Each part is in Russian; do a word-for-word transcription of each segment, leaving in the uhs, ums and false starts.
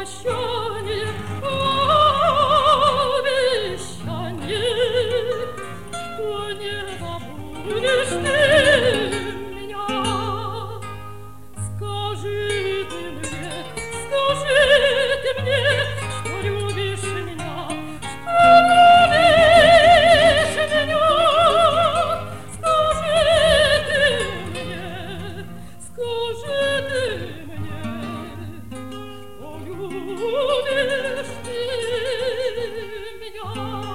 прощание, обещание, что не забудешь ты меня. Скажи ты мне, скажи ты мне, что любишь меня, что любишь меня. Скажи ты мне, скажи ты мне, что любишь ты меня.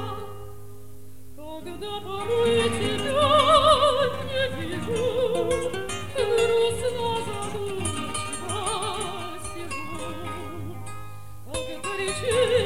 Когда порой тебя не вижу, грустно задумчиво сижу, как горячей